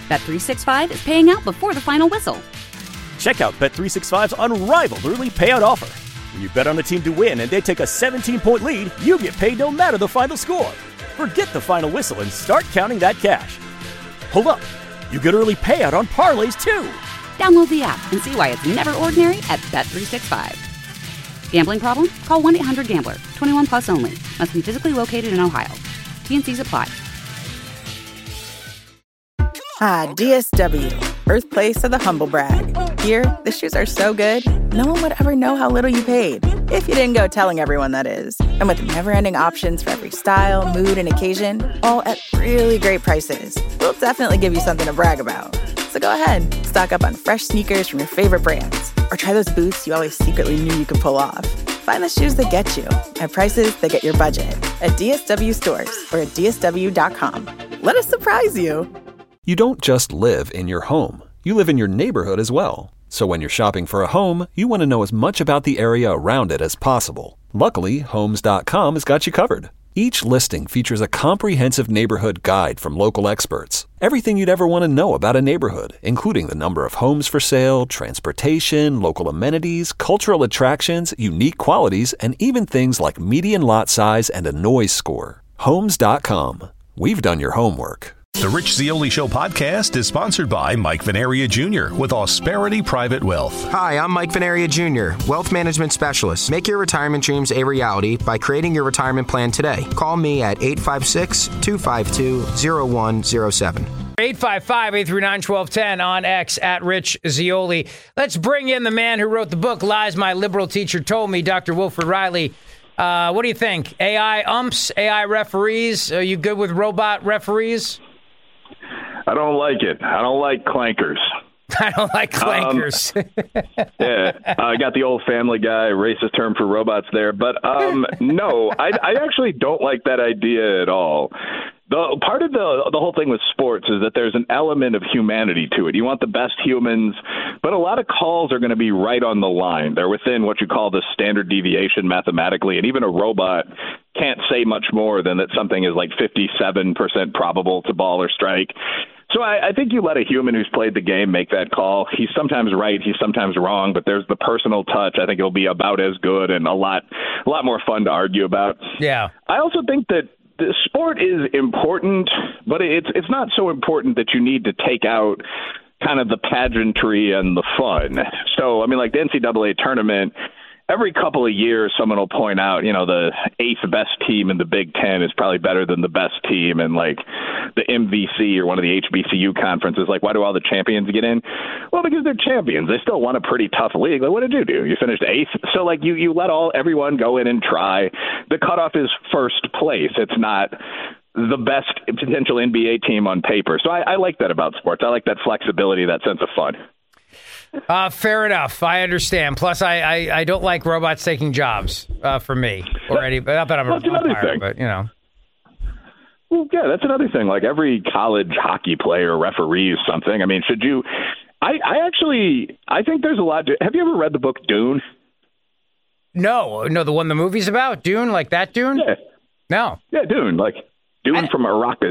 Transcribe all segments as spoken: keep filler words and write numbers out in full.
Bet three sixty-five is paying out before the final whistle. Check out Bet three sixty-five's unrivaled early payout offer. When you bet on a team to win and they take a seventeen-point lead, you get paid no matter the final score. Forget the final whistle and start counting that cash. Hold up. You get early payout on parlays, too. Download the app and see why it's never ordinary at Bet three sixty-five. Gambling problem? Call one eight hundred gambler. twenty-one plus only. Must be physically located in Ohio. T N Cs apply. Ah, D S W, birthplace of the humble brag. Here, the shoes are so good, no one would ever know how little you paid. If you didn't go telling everyone, that is. And with never-ending options for every style, mood, and occasion, all at really great prices, we'll definitely give you something to brag about. So go ahead, stock up on fresh sneakers from your favorite brands, or try those boots you always secretly knew you could pull off. Find the shoes that get you at prices that get your budget at D S W stores or at D S W dot com. Let us surprise you. You don't just live in your home. You live in your neighborhood as well. So when you're shopping for a home, you want to know as much about the area around it as possible. Luckily, Homes dot com has got you covered. Each listing features a comprehensive neighborhood guide from local experts. Everything you'd ever want to know about a neighborhood, including the number of homes for sale, transportation, local amenities, cultural attractions, unique qualities, and even things like median lot size and a noise score. Homes dot com. We've done your homework. The Rich Zeoli Show podcast is sponsored by Mike Venaria Junior with Ausperity Private Wealth. Hi, I'm Mike Venaria Junior, Wealth Management Specialist. Make your retirement dreams a reality by creating your retirement plan today. Call me at eight five six, two five two, zero one zero seven. eight five five, eight three nine, one two one zero on X at Rich Zeoli. Let's bring in the man who wrote the book, Lies My Liberal Teacher Told Me, Doctor Wilfred Reilly. Uh, what do you think? A I umps, A I referees? Are you good with robot referees? I don't like it. I don't like clankers. I don't like clankers. Um, yeah, I got the old Family Guy racist term for robots there. But um, no, I, I actually don't like that idea at all. The part of the the whole thing with sports is that there's an element of humanity to it. You want the best humans, but a lot of calls are going to be right on the line. They're within what you call the standard deviation mathematically, and even a robot can't say much more than that something is like fifty-seven percent probable to ball or strike. So I, I think you let a human who's played the game make that call. He's sometimes right, he's sometimes wrong, but there's the personal touch. I think it'll be about as good and a lot, a lot more fun to argue about. Yeah. I also think that the sport is important, but it's it's not so important that you need to take out kind of the pageantry and the fun. So, I mean, like the N C double A tournament, every couple of years someone will point out, you know, the eighth best team in the Big Ten is probably better than the best team in like the M V C or one of the H B C U conferences. Like, why do all the champions get in? Well, because they're champions. They still won a pretty tough league. Like, what did you do? You finished eighth. So like you, you let all everyone go in and try. The cutoff is first place. It's not the best potential N B A team on paper. So I, I like that about sports. I like that flexibility, that sense of fun. Uh, fair enough. I understand. Plus, I, I, I don't like robots taking jobs uh, for me or any. Not that I'm That's a another umpire, thing. but you know. Well, yeah, that's another thing. Like every college hockey player referees something. I mean, should you? I, I actually I think there's a lot. To, have you ever read the book Dune? No, no, the one the movie's about, Dune, like that Dune. Yeah. No. Yeah, Dune, like Dune I, from Arrakis.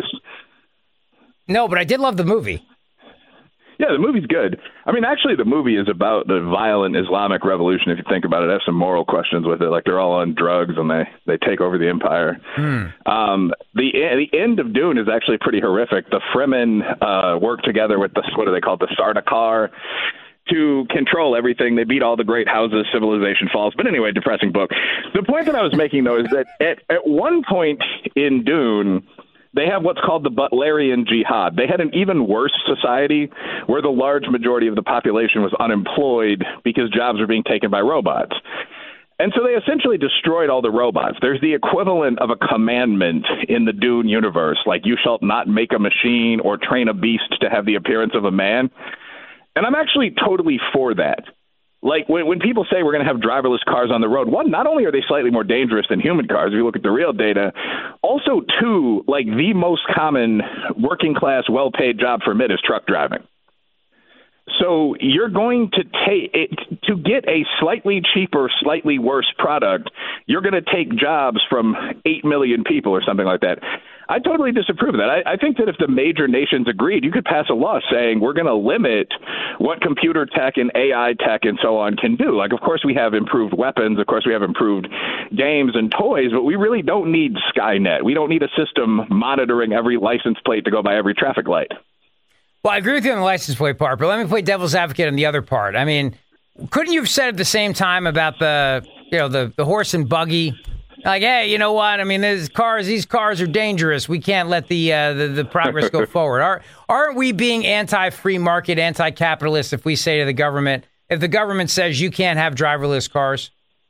No, but I did love the movie. Yeah, the movie's good. I mean, actually, the movie is about the violent Islamic revolution. If you think about it, it has some moral questions with it. Like they're all on drugs and they, they take over the empire. Hmm. Um, the the end of Dune is actually pretty horrific. The Fremen uh, work together with the what are they called, the Sardaukar, to control everything. They beat all the great houses. Civilization falls. But anyway, depressing book. The point that I was making though is that at at one point in Dune, they have what's called the Butlerian Jihad. They had an even worse society where the large majority of the population was unemployed because jobs were being taken by robots. And so they essentially destroyed all the robots. There's the equivalent of a commandment in the Dune universe, like you shalt not make a machine or train a beast to have the appearance of a man. And I'm actually totally for that. Like, when, when people say we're going to have driverless cars on the road, one, not only are they slightly more dangerous than human cars, if you look at the real data, also, two, like, the most common working-class, well-paid job for men is truck driving. So you're going to take it to get a slightly cheaper, slightly worse product. You're going to take jobs from eight million people or something like that. I totally disapprove of that. I, I think that if the major nations agreed, you could pass a law saying we're going to limit what computer tech and A I tech and so on can do. Like, of course, we have improved weapons. Of course, we have improved games and toys, but we really don't need Skynet. We don't need a system monitoring every license plate to go by every traffic light. Well, I agree with you on the license plate part, but let me play devil's advocate on the other part. I mean, couldn't you have said at the same time about the, you know, the, the horse and buggy? Like, hey, you know what? I mean, these cars, these cars are dangerous. We can't let the uh, the, the progress go forward. Are, aren't we being anti-free market, anti-capitalist if we say to the government, if the government says you can't have driverless cars?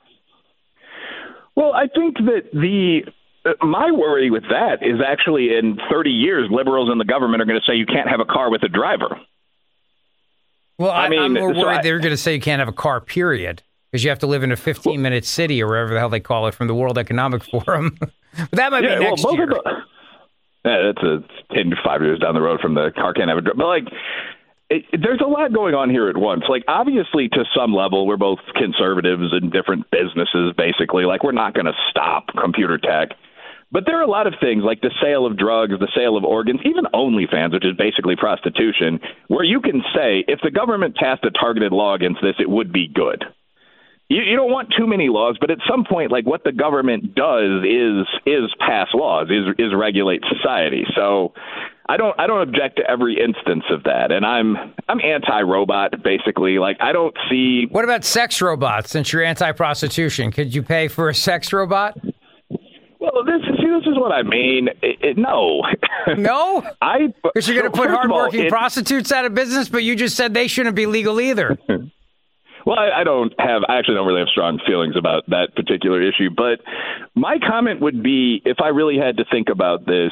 Well, I think that the uh, my worry with that is actually in thirty years, liberals in the government are going to say you can't have a car with a driver. Well, I, I mean, I'm more worried so I, they're going to say you can't have a car, period. Because you have to live in a fifteen-minute city or wherever the hell they call it from the World Economic Forum. But that might yeah, be next well, year. The, yeah, that's a ten to five years down the road from the car can't have a driver. But, like, it, there's a lot going on here at once. Like, obviously, to some level, we're both conservatives in different businesses, basically. Like, we're not going to stop computer tech. But there are a lot of things like the sale of drugs, the sale of organs, even OnlyFans, which is basically prostitution, where you can say if the government passed a targeted law against this, it would be good. You, you don't want too many laws, but at some point, like what the government does is is pass laws, is is regulate society. So I don't I don't object to every instance of that, and I'm I'm anti-robot basically. Like I don't see. What about sex robots? Since you're anti-prostitution, could you pay for a sex robot? Well, this is this is what I mean. It, it, no, no, I because you're going to so put hardworking all, it, prostitutes out of business, but you just said they shouldn't be legal either. Well, I, I don't have, I actually don't really have strong feelings about that particular issue, but my comment would be, if I really had to think about this,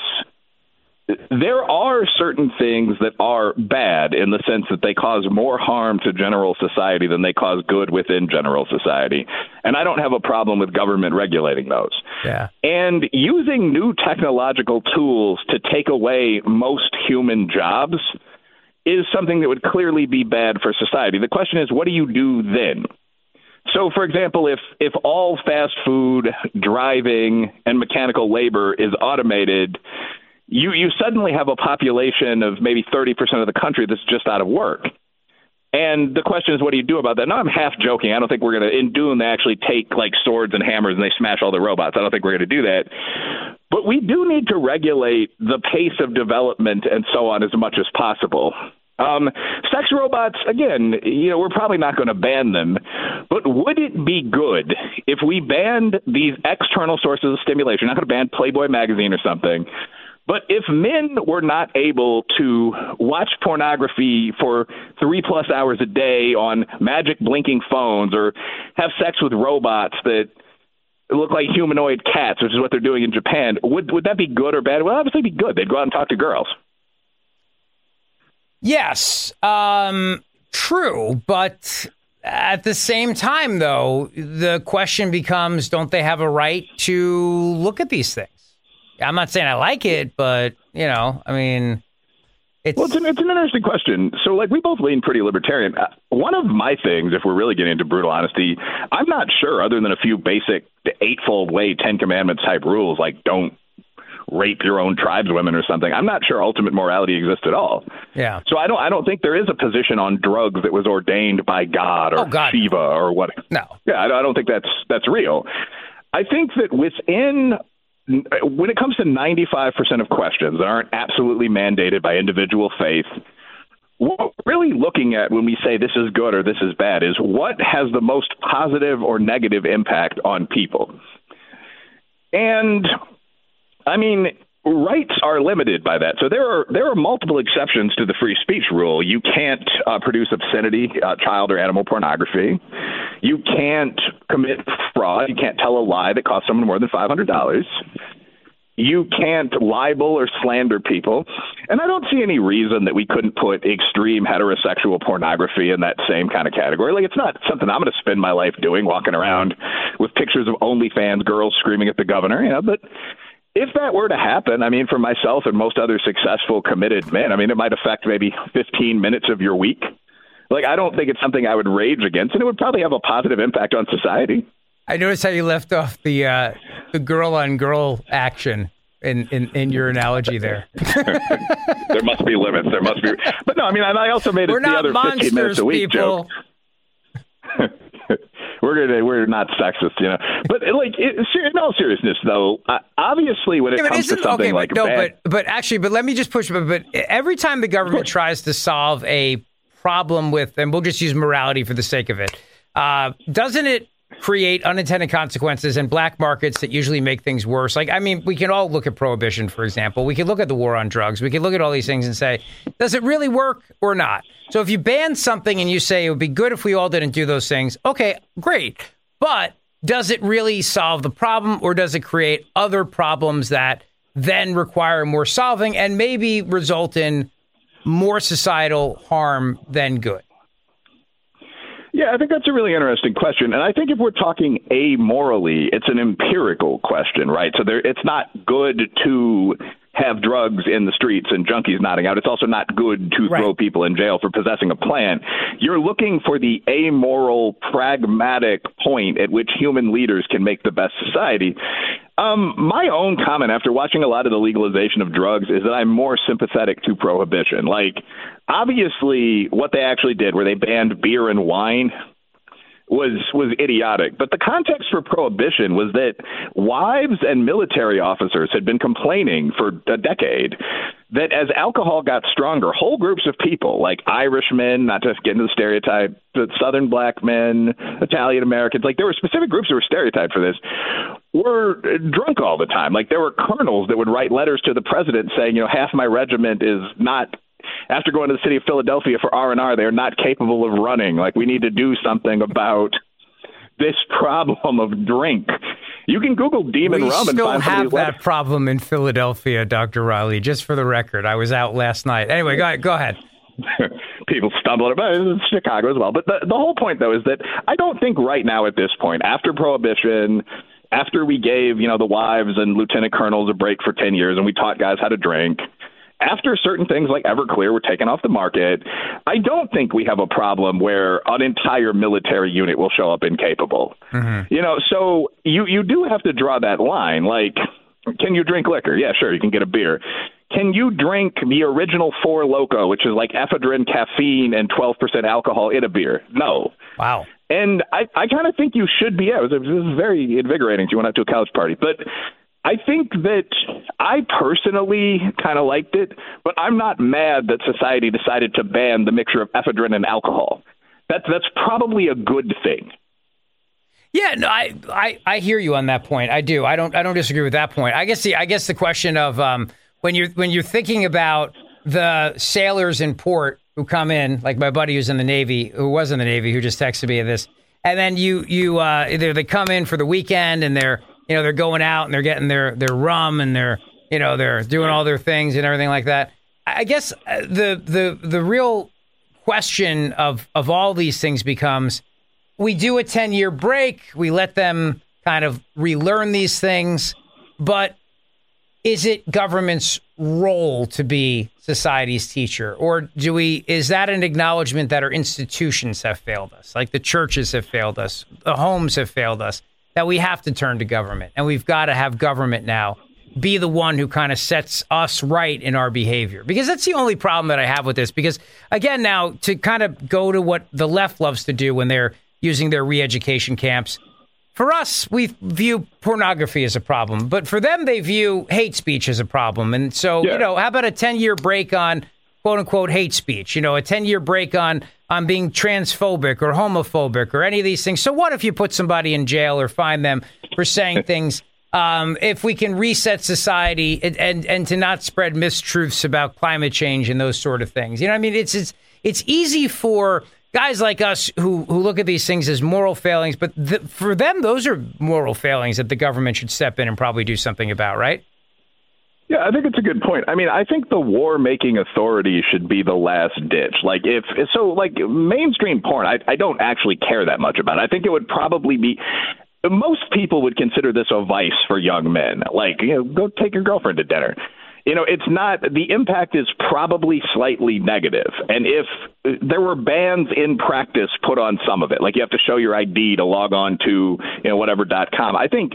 there are certain things that are bad in the sense that they cause more harm to general society than they cause good within general society. And I don't have a problem with government regulating those. Yeah. And using new technological tools to take away most human jobs is something that would clearly be bad for society. The question is, what do you do then? So, for example, if if all fast food, driving, and mechanical labor is automated, you, you suddenly have a population of maybe thirty percent of the country that's just out of work. And the question is, what do you do about that? Now, I'm half joking. I don't think we're going to, in Dune, they actually take like swords and hammers and they smash all the robots. I don't think we're going to do that. But we do need to regulate the pace of development and so on as much as possible. Um, sex robots, again, you know, we're probably not going to ban them. But would it be good if we banned these external sources of stimulation? Not going to ban Playboy magazine or something. But if men were not able to watch pornography for three plus hours a day on magic blinking phones or have sex with robots that look like humanoid cats, which is what they're doing in Japan, would would that be good or bad? Well, obviously be good. They'd go out and talk to girls. Yes, um, true. But at the same time, though, the question becomes, don't they have a right to look at these things? I'm not saying I like it, but, you know, I mean, it's... Well, it's an, it's an interesting question. So, like, we both lean pretty libertarian. Uh, one of my things, if we're really getting into brutal honesty, I'm not sure, other than a few basic eightfold way Ten Commandments type rules, like don't rape your own tribeswomen or something. I'm not sure ultimate morality exists at all. Yeah. So I don't I don't think there is a position on drugs that was ordained by God or oh, God. Shiva or what. No. Yeah, I don't think that's that's real. I think that within... when it comes to ninety-five percent of questions that aren't absolutely mandated by individual faith, what we're really looking at when we say this is good or this is bad is what has the most positive or negative impact on people. And, I mean, rights are limited by that. So there are there are multiple exceptions to the free speech rule. You can't uh, produce obscenity, uh, child or animal pornography. You can't commit fraud. You can't tell a lie that costs someone more than five hundred dollars. You can't libel or slander people. And I don't see any reason that we couldn't put extreme heterosexual pornography in that same kind of category. Like, it's not something I'm going to spend my life doing, walking around with pictures of OnlyFans girls screaming at the governor, you know, but if that were to happen, I mean, for myself and most other successful, committed men, I mean, it might affect maybe fifteen minutes of your week. Like, I don't think it's something I would rage against, and it would probably have a positive impact on society. I noticed how you left off the uh, the girl-on-girl action. in, in, in your analogy there. There must be limits. There must be. But no, I mean, I also made it We're the not other fifteen minutes a week people. joke. We're gonna, we're not sexist, you know. But like, it, in all seriousness, though, uh, obviously, when it yeah, comes to something okay, like but, no, bad, but but actually, but let me just push. But, but every time the government tries to solve a problem with, and we'll just use morality for the sake of it, uh, doesn't it create unintended consequences and black markets that usually make things worse? Like, I mean, we can all look at prohibition, for example. We can look at the war on drugs. We can look at all these things and say, does it really work or not? So if you ban something and you say it would be good if we all didn't do those things, okay, great. But does it really solve the problem, or does it create other problems that then require more solving and maybe result in more societal harm than good? Yeah, I think that's a really interesting question. And I think if we're talking amorally, it's an empirical question, right? So there, it's not good to have drugs in the streets and junkies nodding out. It's also not good to right. throw people in jail for possessing a plant. You're looking for the amoral, pragmatic point at which human leaders can make the best society. Um, my own comment after watching a lot of the legalization of drugs is that I'm more sympathetic to prohibition. Like, obviously, what they actually did, where they banned beer and wine, was was idiotic. But the context for prohibition was that wives and military officers had been complaining for a decade that as alcohol got stronger, whole groups of people, like Irishmen, not to get into the stereotype, but Southern black men, Italian Americans, like there were specific groups that were stereotyped for this, were drunk all the time. Like there were colonels that would write letters to the president saying, you know, half my regiment is not, after going to the city of Philadelphia for R and R, they're not capable of running. Like, we need to do something about this problem of drink. You can Google demon we rum and find We still have that letters. problem in Philadelphia, Doctor Riley, just for the record. I was out last night. Anyway, go ahead. Go ahead. People stumble about it. It's Chicago as well. But the, the whole point, though, is that I don't think right now at this point, after Prohibition, after we gave, you know, the wives and lieutenant colonels a break for ten years and we taught guys how to drink, after certain things like Everclear were taken off the market, I don't think we have a problem where an entire military unit will show up incapable. Mm-hmm. You know, so you, you do have to draw that line. Like, can you drink liquor? Yeah, sure, you can get a beer. Can you drink the original Four Loko, which is like ephedrine, caffeine, and twelve percent alcohol in a beer? No. Wow. And I, I kind of think you should be. Yeah, it was, it was very invigorating. You went out to a couch party. But I think that I personally kind of liked it, but I'm not mad that society decided to ban the mixture of ephedrine and alcohol. That's that's probably a good thing. Yeah, no, I, I, I hear you on that point. I do. I don't I don't disagree with that point. I guess the I guess the question of um, when you're when you're thinking about the sailors in port who come in, like my buddy who's in the Navy, who was in the Navy, who just texted me this, and then you you uh, either they come in for the weekend and they're You know, they're going out and they're getting their, their rum and they're, you know, they're doing all their things and everything like that. I guess the the the real question of, of all these things becomes, we do a ten-year break, we let them kind of relearn these things, but is it government's role to be society's teacher? Or do we, is that an acknowledgement that our institutions have failed us, like the churches have failed us, the homes have failed us, that we have to turn to government, and we've got to have government now be the one who kind of sets us right in our behavior? Because that's the only problem that I have with this. Because, again, now, to kind of go to what the left loves to do when they're using their re-education camps, for us, we view pornography as a problem. But for them, they view hate speech as a problem. And so, yeah. you know, how about a ten-year break on quote-unquote hate speech? You know, a ten-year break on on being transphobic or homophobic or any of these things. So what if you put somebody in jail or fine them for saying things? Um, if we can reset society and, and and to not spread mistruths about climate change and those sort of things. You know what I mean? It's it's it's easy for guys like us who, who look at these things as moral failings, but the, for them, those are moral failings that the government should step in and probably do something about, right? Yeah, I think it's a good point. I mean, I think the war-making authority should be the last ditch. Like, if so, like mainstream porn, I, I don't actually care that much about it. I think it would probably be, most people would consider this a vice for young men. Like, you know, go take your girlfriend to dinner. You know, it's not, the impact is probably slightly negative. And if there were bans in practice put on some of it, like you have to show your I D to log on to, you know, whatever dot com, I think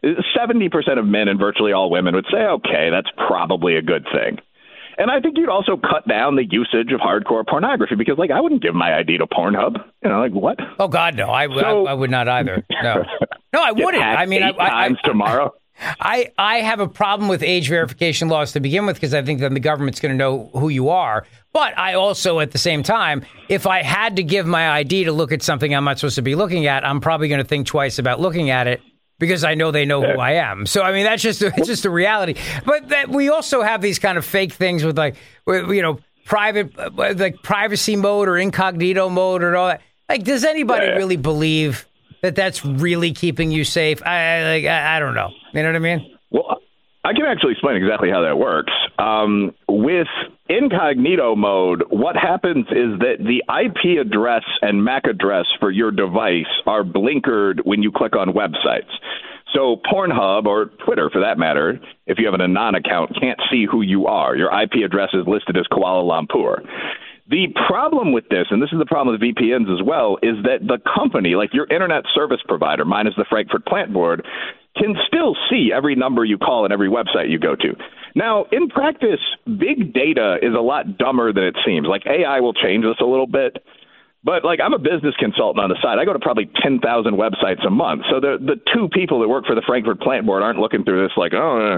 seventy percent of men and virtually all women would say, okay, that's probably a good thing. And I think you'd also cut down the usage of hardcore pornography because, like, I wouldn't give my I D to Pornhub. You know, like, what? Oh, God, no. I, so, I, I would not either. No, no, I wouldn't. I mean, eight I, times I, tomorrow. I, I have a problem with age verification laws to begin with because I think then the government's going to know who you are. But I also, at the same time, if I had to give my I D to look at something I'm not supposed to be looking at, I'm probably going to think twice about looking at it because I know they know who I am. So, I mean, that's just it's just a reality. But that we also have these kind of fake things with, like, you know, private, like privacy mode or incognito mode or all that. Like, does anybody really believe that that's really keeping you safe? I, like, I I don't know. You know what I mean? Well, I can actually explain exactly how that works. Um, with incognito mode, what happens is that the I P address and M A C address for your device are blinkered when you click on websites. So Pornhub, or Twitter for that matter, if you have an Anon account, can't see who you are. Your I P address is listed as Kuala Lumpur. The problem with this, and this is the problem with V P Ns as well, is that the company, like your internet service provider, mine is the Frankfurt Plant Board, can still see every number you call and every website you go to. Now, in practice, big data is a lot dumber than it seems. Like, A I will change this a little bit. But, like, I'm a business consultant on the side. I go to probably ten thousand websites a month. So the the two people that work for the Frankfurt Plant Board aren't looking through this like, oh,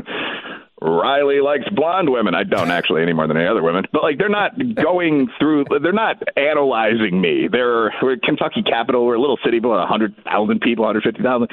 Riley likes blonde women. I don't actually any more than any other women. But, like, they're not going through – they're not analyzing me. They're – we're at Kentucky Capital. We're a little city, about one hundred thousand people, one hundred fifty thousand.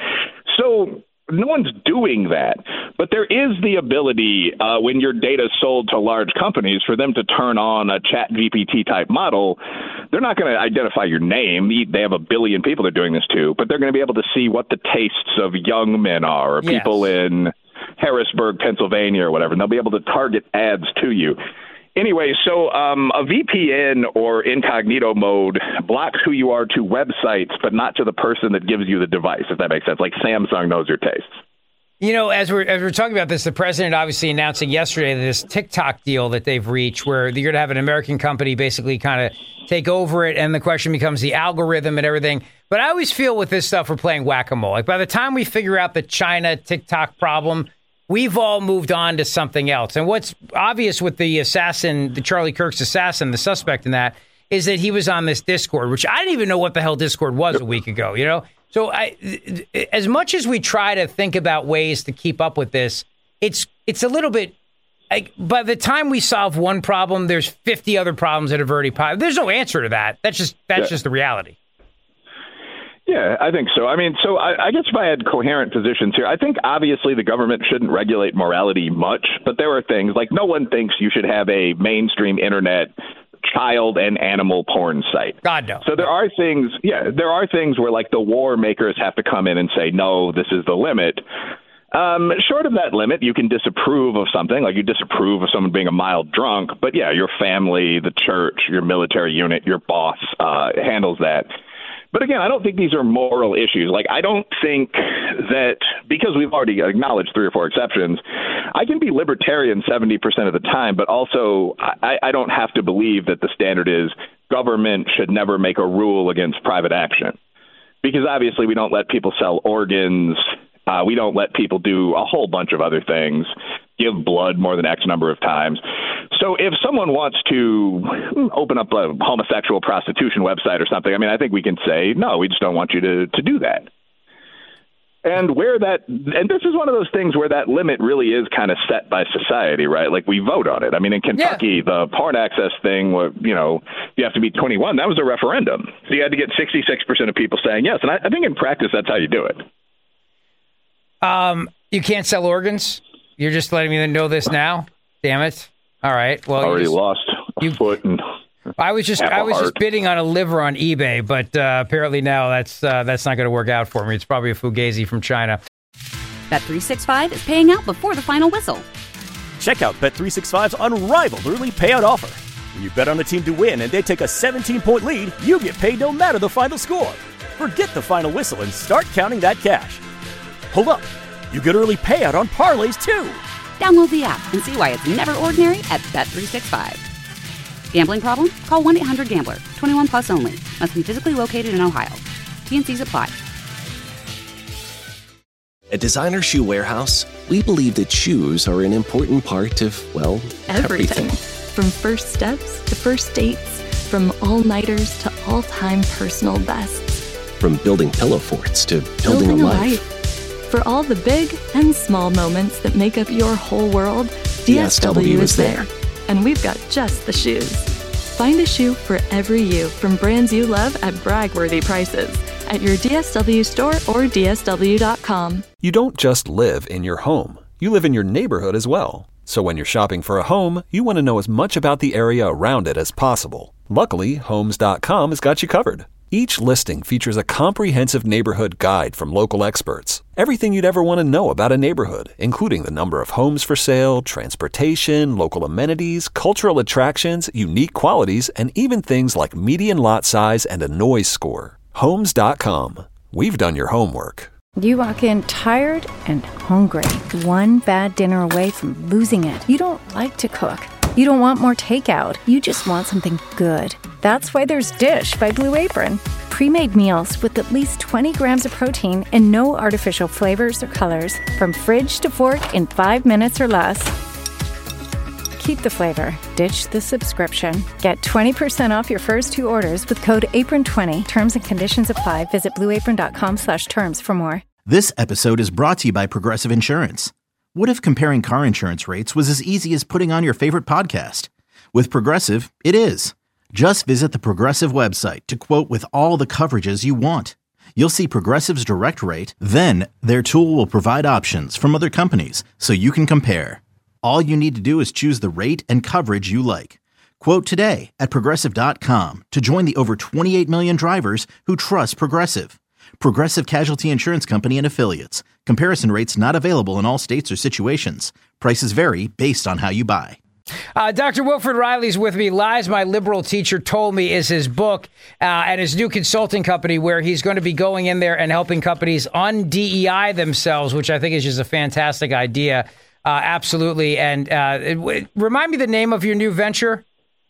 So – no one's doing that, but there is the ability uh, when your data is sold to large companies for them to turn on a Chat G P T type model. They're not going to identify your name. They have a billion people they're doing this to, but they're going to be able to see what the tastes of young men are or yes. people in Harrisburg, Pennsylvania or whatever, and they'll be able to target ads to you. Anyway, so um, a V P N or incognito mode blocks who you are to websites, but not to the person that gives you the device, if that makes sense. Like Samsung knows your tastes. You know, as we're, as we're talking about this, the president obviously announcing yesterday this TikTok deal that they've reached where you're going to have an American company basically kind of take over it. And the question becomes the algorithm and everything. But I always feel with this stuff, we're playing whack-a-mole. Like by the time we figure out the China TikTok problem, we've all moved on to something else. And what's obvious with the assassin, the Charlie Kirk's assassin, the suspect in that, is that he was on this Discord, which I didn't even know what the hell Discord was a week ago, you know? So I, as much as we try to think about ways to keep up with this, it's it's a little bit, like, by the time we solve one problem, there's fifty other problems that have already popped. There's no answer to that. That's just that's yeah. just the reality. Yeah, I think so. I mean, so I, I guess if I had coherent positions here, I think obviously the government shouldn't regulate morality much, but there are things like no one thinks you should have a mainstream internet child and animal porn site. God, no. So there are things, yeah, there are things where like the war makers have to come in and say, no, this is the limit. Um, short of that limit, you can disapprove of something, like you disapprove of someone being a mild drunk, but yeah, your family, the church, your military unit, your boss uh, handles that. But again, I don't think these are moral issues. Like, I don't think that because we've already acknowledged three or four exceptions, I can be libertarian seventy percent of the time, but also I, I don't have to believe that the standard is government should never make a rule against private action. Because obviously we don't let people sell organs. Uh, we don't let people do a whole bunch of other things, give blood more than X number of times. So if someone wants to open up a homosexual prostitution website or something, I mean, I think we can say, no, we just don't want you to, to do that. And where that, and this is one of those things where that limit really is kind of set by society, right? Like we vote on it. I mean, in Kentucky, yeah. the porn access thing, you know, you have to be twenty-one. That was a referendum. So you had to get sixty-six percent of people saying yes. And I, I think in practice, that's how you do it. Um, you can't sell organs? You're just letting me know this now? Damn it. All right. Well, already you just, lost a you, foot and I was just I was heart. just bidding on a liver on eBay, but uh, apparently now that's uh, that's not going to work out for me. It's probably a fugazi from China. Bet three sixty-five is paying out before the final whistle. Check out Bet three sixty-five's unrivaled early payout offer. When you bet on a team to win and they take a seventeen-point lead, you get paid no matter the final score. Forget the final whistle and start counting that cash. Hold up. You get early payout on parlays, too. Download the app and see why it's never ordinary at Bet three sixty-five. Gambling problem? Call one eight hundred gambler. twenty-one plus only. Must be physically located in Ohio. T and C's apply. At Designer Shoe Warehouse, we believe that shoes are an important part of, well, everything. everything. From first steps to first dates, from all-nighters to all-time personal bests. From building pillow forts to building, building a, a life. life. For all the big and small moments that make up your whole world, D S W, D S W is there. And we've got just the shoes. Find a shoe for every you from brands you love at brag-worthy prices at your D S W store or D S W dot com. You don't just live in your home. You live in your neighborhood as well. So when you're shopping for a home, you want to know as much about the area around it as possible. Luckily, Homes dot com has got you covered. Each listing features a comprehensive neighborhood guide from local experts. Everything you'd ever want to know about a neighborhood, including the number of homes for sale, transportation, local amenities, cultural attractions, unique qualities, and even things like median lot size and a noise score. Homes dot com. We've done your homework. You walk in tired and hungry, one bad dinner away from losing it. You don't like to cook. You don't want more takeout. You just want something good. That's why there's Dish by Blue Apron. Pre-made meals with at least twenty grams of protein and no artificial flavors or colors. From fridge to fork in five minutes or less. Keep the flavor. Ditch the subscription. Get twenty percent off your first two orders with code apron twenty. Terms and conditions apply. Visit blue apron dot com slash terms for more. This episode is brought to you by Progressive Insurance. What if comparing car insurance rates was as easy as putting on your favorite podcast? With Progressive, it is. Just visit the Progressive website to quote with all the coverages you want. You'll see Progressive's direct rate, then their tool will provide options from other companies so you can compare. All you need to do is choose the rate and coverage you like. Quote today at Progressive dot com to join the over twenty-eight million drivers who trust Progressive. Progressive Casualty Insurance Company and Affiliates. Comparison rates not available in all states or situations. Prices vary based on how you buy. Uh, Doctor Wilfred Riley's with me. Lies My Liberal Teacher Told Me is his book uh, and his new consulting company where he's going to be going in there and helping companies un-D E I themselves, which I think is just a fantastic idea. Uh, absolutely. And uh, it, it, remind me the name of your new venture.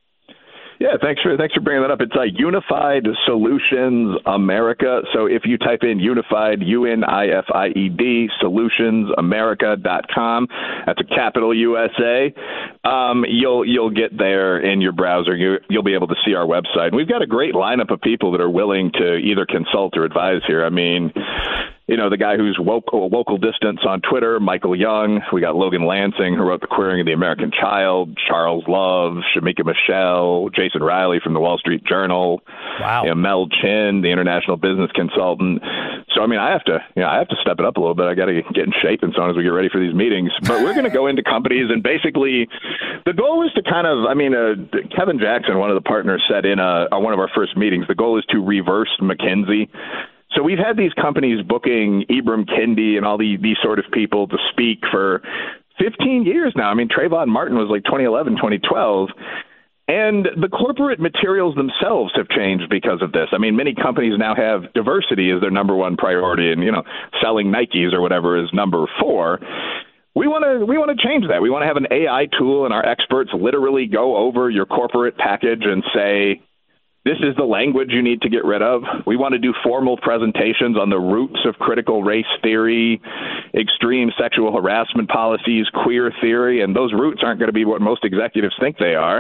Yeah, thanks for thanks for bringing that up. It's uh, Unified Solutions America. So if you type in Unified, U N I F I E D, solutions america dot com, that's a capital U S A, um, you'll you'll get there in your browser. You, you'll be able to see our website. And we've got a great lineup of people that are willing to either consult or advise here. I mean, you know, the guy who's local, local distance on Twitter, Michael Young. We got Logan Lansing, who wrote The Queering of the American Child, Charles Love, Shamika Michelle, Jason Riley from the Wall Street Journal, wow. you know, Mel Chin, the international business consultant. So, I mean, I have to, you know, I have to step it up a little bit. I got to get in shape and so on as we get ready for these meetings. But we're going to go into companies and basically the goal is to kind of, I mean, uh, Kevin Jackson, one of the partners, said in a, on one of our first meetings, the goal is to reverse McKinsey. So we've had these companies booking Ibram Kendi and all the, these sort of people to speak for fifteen years now. I mean, Trayvon Martin was like twenty eleven, twenty twelve. And the corporate materials themselves have changed because of this. I mean, many companies now have diversity as their number one priority, and, you know, selling Nikes or whatever is number four. We want to we want to change that. We want to have an A I tool and our experts literally go over your corporate package and say, this is the language you need to get rid of. We want to do formal presentations on the roots of critical race theory, extreme sexual harassment policies, queer theory, and those roots aren't going to be what most executives think they are.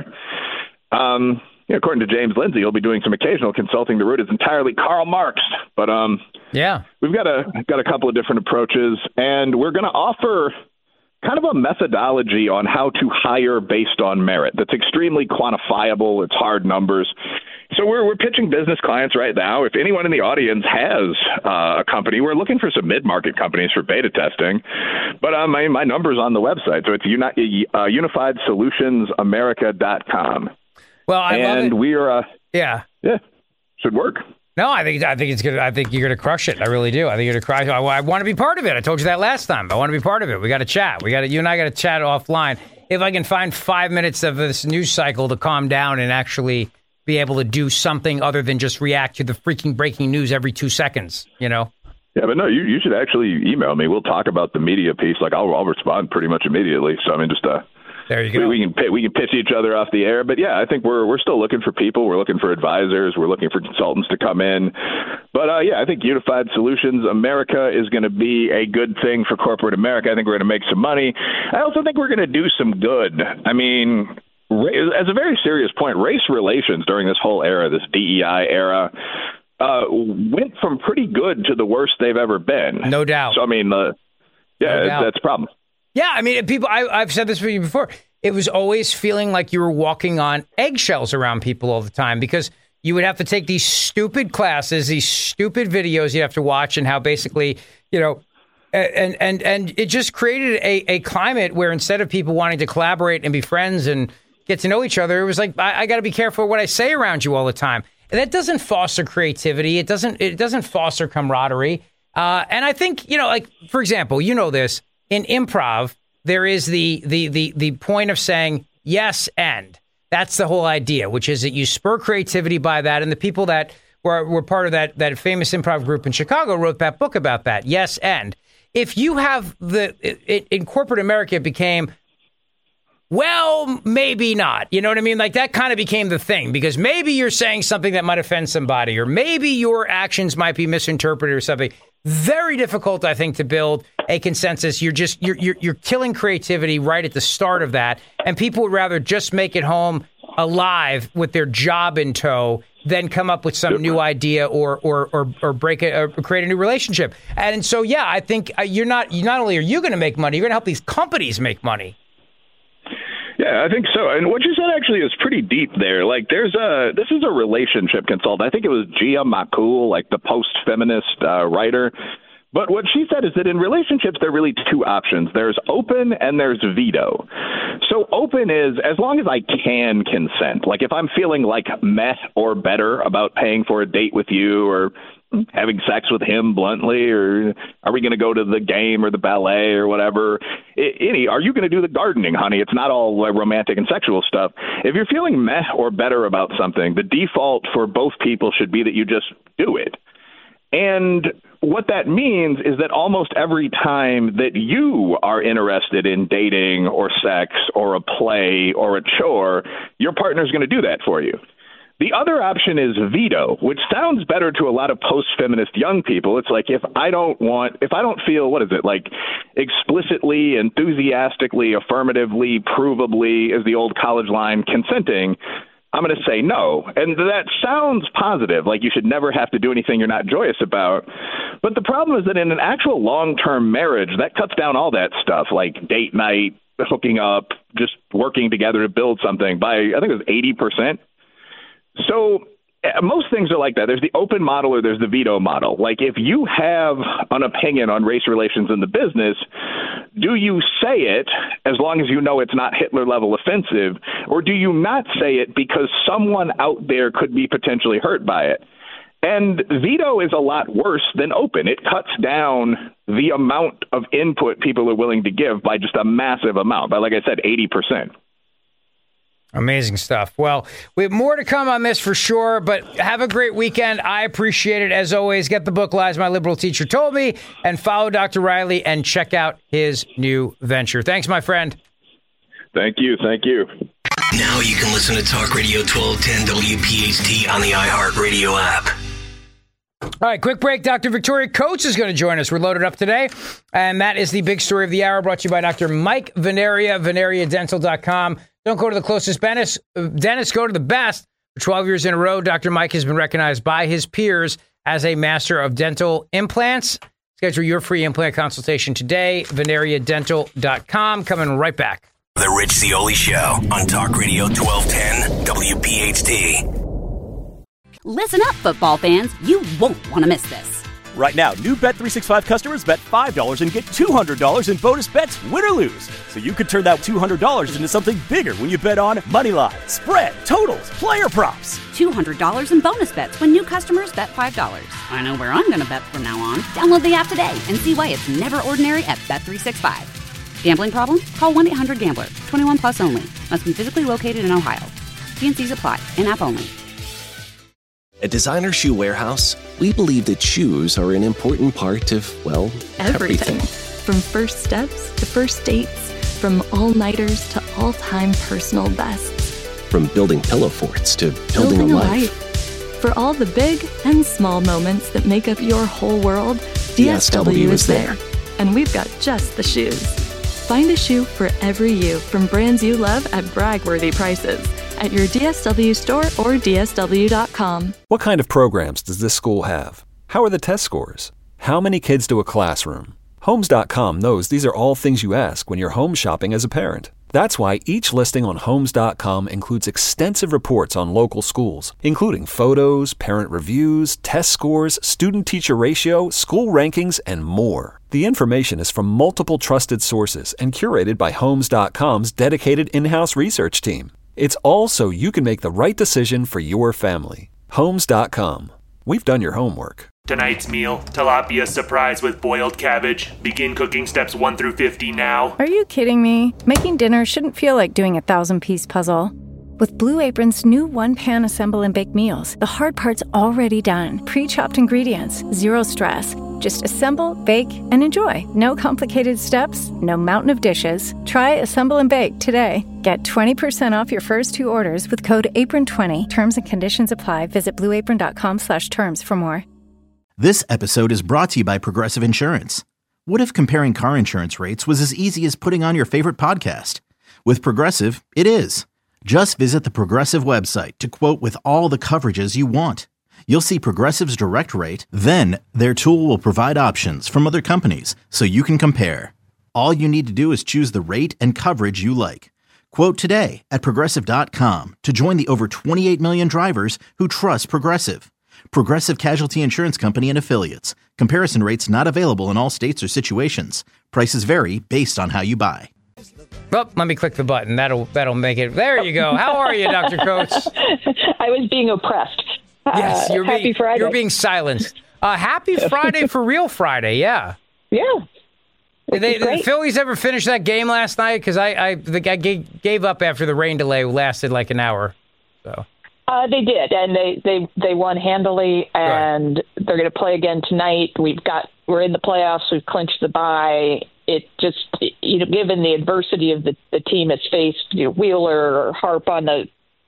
Um, you know, according to James Lindsay, he'll be doing some occasional consulting. The root is entirely Karl Marx. But um, yeah, we've got a got a couple of different approaches, and we're going to offer kind of a methodology on how to hire based on merit that's extremely quantifiable. It's hard numbers. So we're we're pitching business clients right now. If anyone in the audience has uh, a company, we're looking for some mid-market companies for beta testing. But uh, my, my number's on the website. So it's uni- uh, unified solutions america dot com. Well, I and love it. we are, uh, yeah. Yeah, should work. No, I think I think it's good. I think you're going to crush it. I really do. I think you're going to crush it. I, I want to be part of it. I told you that last time. I want to be part of it. We got to chat. We got to. You and I got to chat offline. If I can find five minutes of this news cycle to calm down and actually be able to do something other than just react to the freaking breaking news every two seconds, you know? Yeah, but no, you you should actually email me. We'll talk about the media piece. Like I'll I'll respond pretty much immediately. So I mean, just uh, There you go. We, we can we can pitch each other off the air. But yeah, I think we're we're still looking for people. We're looking for advisors. We're looking for consultants to come in. But uh, yeah, I think Unified Solutions America is going to be a good thing for corporate America. I think we're going to make some money. I also think we're going to do some good. I mean, as a very serious point, race relations during this whole era, this D E I era, uh, went from pretty good to the worst they've ever been. No doubt. So I mean, uh, yeah, no doubt. that's a problem. Yeah, I mean, people. I, I've said this for you before. It was always feeling like you were walking on eggshells around people all the time because you would have to take these stupid classes, these stupid videos you have to watch, and how basically, you know, and and and it just created a, a climate where instead of people wanting to collaborate and be friends and get to know each other, it was like I, I got to be careful what I say around you all the time, and that doesn't foster creativity. It doesn't. It doesn't foster camaraderie. Uh, and I think, you know, like for example, you know this. In improv, there is the, the the the point of saying yes and. That's the whole idea, which is that you spur creativity by that. And the people that were, were part of that, that famous improv group in Chicago wrote that book about that, yes and. If you have the, it, in corporate America, it became, well, maybe not. You know what I mean? Like that kind of became the thing because maybe you're saying something that might offend somebody or maybe your actions might be misinterpreted or something. Very difficult, I think, to build a consensus. You're just you're, you're you're killing creativity right at the start of that, and people would rather just make it home alive with their job in tow than come up with some new idea or or or, or break it or create a new relationship. And so, yeah, I think you're not. You not only are you going to make money, you're going to help these companies make money. Yeah, I think so. And what you said actually is pretty deep there. Like, there's a this is a relationship consultant. I think it was Gia McCool, like the post-feminist uh, writer. But what she said is that in relationships, there are really two options. There's open and there's veto. So open is as long as I can consent. Like if I'm feeling like meh or better about paying for a date with you or having sex with him bluntly, or are we going to go to the game or the ballet or whatever? Any, are you going to do the gardening, honey? It's not all like romantic and sexual stuff. If you're feeling meh or better about something, the default for both people should be that you just do it. And what that means is that almost every time that you are interested in dating or sex or a play or a chore, your partner's going to do that for you. The other option is veto, which sounds better to a lot of post-feminist young people. It's like if I don't want, if I don't feel, what is it, like explicitly, enthusiastically, affirmatively, provably, is the old college line, consenting, I'm going to say no. And that sounds positive, like you should never have to do anything you're not joyous about. But the problem is that in an actual long-term marriage, that cuts down all that stuff, like date night, hooking up, just working together to build something by, I think it was eighty percent. So most things are like that. There's the open model or there's the veto model. Like if you have an opinion on race relations in the business, do you say it as long as you know it's not Hitler level offensive, or do you not say it because someone out there could be potentially hurt by it? And veto is a lot worse than open. It cuts down the amount of input people are willing to give by just a massive amount, by, like I said, eighty percent. Amazing stuff. Well, we have more to come on this for sure, but have a great weekend. I appreciate it. As always, get the book, Lies My Liberal Teacher Told Me, and follow Doctor Riley and check out his new venture. Thanks, my friend. Thank you. Thank you. Now you can listen to Talk Radio twelve ten W P H T on the iHeartRadio app. All right, quick break. Doctor Victoria Coates is going to join us. We're loaded up today, and that is the big story of the hour, brought to you by Doctor Mike Veneria, veneria dental dot com. Don't go to the closest dentist, dentist, go to the best. For twelve years in a row, Doctor Mike has been recognized by his peers as a master of dental implants. Schedule your free implant consultation today, veneria dental dot com. Coming right back. The Rich Zeoli Show on Talk Radio twelve ten W P H T. Listen up, football fans. You won't want to miss this. Right now, new Bet three sixty-five customers bet five dollars and get two hundred dollars in bonus bets, win or lose. So you could turn that two hundred dollars into something bigger when you bet on money line, spread, totals, player props. two hundred dollars in bonus bets when new customers bet five dollars. I know where I'm going to bet from now on. Download the app today and see why it's never ordinary at Bet three sixty-five. Gambling problem? Call one eight hundred gambler. twenty-one plus only. Must be physically located in Ohio. T and C's apply. In-app only. At Designer Shoe Warehouse, we believe that shoes are an important part of, well, everything. everything. From first steps to first dates, From all-nighters to all-time personal bests. From building pillow forts to building, Building a a life. life. For all the big and small moments that make up your whole world, D S W is there. And we've got just the shoes. Find a shoe for every you from brands you love at brag-worthy prices at your D S W store or D S W dot com. What kind of programs does this school have? How are the test scores? How many kids do a classroom? Homes dot com knows these are all things you ask when you're home shopping as a parent. That's why each listing on Homes dot com includes extensive reports on local schools, including photos, parent reviews, test scores, student-teacher ratio, school rankings, and more. The information is from multiple trusted sources and curated by Homes dot com's dedicated in-house research team. It's all so you can make the right decision for your family. Homes dot com. We've done your homework. Tonight's meal, tilapia surprise with boiled cabbage. Begin cooking steps one through fifty now. Are you kidding me? Making dinner shouldn't feel like doing a thousand-piece puzzle. With Blue Apron's new one-pan assemble and bake meals, the hard part's already done. Pre-chopped ingredients, zero stress. Just assemble, bake, and enjoy. No complicated steps, no mountain of dishes. Try Assemble and Bake today. Get twenty percent off your first two orders with code apron twenty. Terms and conditions apply. Visit blue apron dot com slash terms for more. This episode is brought to you by Progressive Insurance. What if comparing car insurance rates was as easy as putting on your favorite podcast? With Progressive, it is. Just visit the Progressive website to quote with all the coverages you want. You'll see Progressive's direct rate, then their tool will provide options from other companies so you can compare. All you need to do is choose the rate and coverage you like. Quote today at progressive dot com to join the over twenty-eight million drivers who trust Progressive. Progressive Casualty Insurance Company and Affiliates. Comparison rates not available in all states or situations. Prices vary based on how you buy. Well, let me click the button. That'll that'll make it. There you go. How are you, Doctor Coates? I was being oppressed. Yes, you're uh, happy being Friday. you're being silenced. Uh, happy Friday for real Friday. Yeah. Yeah. Did, they, did the Phillies ever finish that game last night? Because I I, the, I gave, gave up after the rain delay lasted like an hour. So. Uh, they did, and they, they, they won handily, and right. They're going to play again tonight. We've got we're in the playoffs. We've clinched the bye. It just you know, given the adversity of the, the team it's faced, you know, Wheeler or Harp on the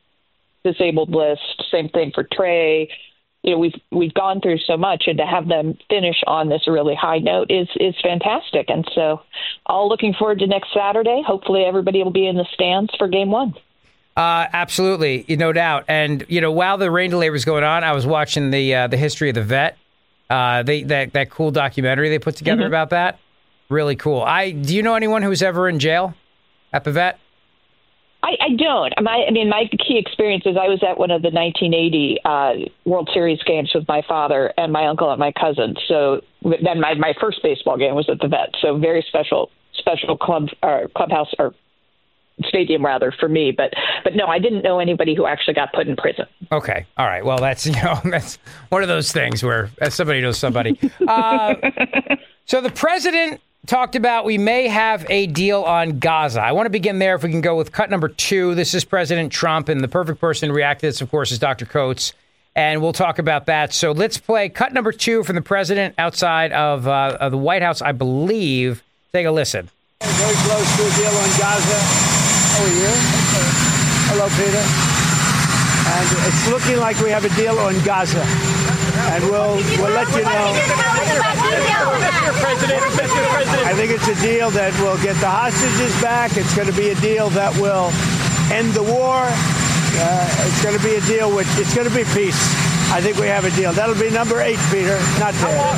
disabled list. Same thing for Trey. You know, we've we've gone through so much, and to have them finish on this really high note is is fantastic. And so, all looking forward to next Saturday. Hopefully, everybody will be in the stands for Game One. Uh, absolutely, no doubt. And you know, while the rain delay was going on, I was watching the uh, the history of the vet. Uh, they that that cool documentary they put together mm-hmm. about that. Really cool. I do you know anyone who's ever in jail at the vet? I, I don't. My, I mean, my key experience is I was at one of the nineteen eighty uh, World Series games with my father and my uncle and my cousin. So then my, my first baseball game was at the vet. So very special, special club or clubhouse or stadium rather for me. But but no, I didn't know anybody who actually got put in prison. Okay, all right. Well, that's you know that's one of those things where somebody knows somebody. Uh, so the president talked about we may have a deal on Gaza. I want to begin there if we can go with cut number two. This is President Trump, and the perfect person to react to this, of course, is Doctor Coates, and we'll talk about that. So let's play cut number two from the president outside of, uh, of the White House, I believe. Take a listen. Very close to a deal on Gaza. How are you? Hello, Peter. And it's looking like we have a deal on Gaza. And we'll we'll let you know. Mister President, Mister President. I think it's a deal that will get the hostages back. It's going to be a deal that will end the war. Uh, it's going to be a deal which it's going to be peace. I think we have a deal. That'll be number eight, Peter. Not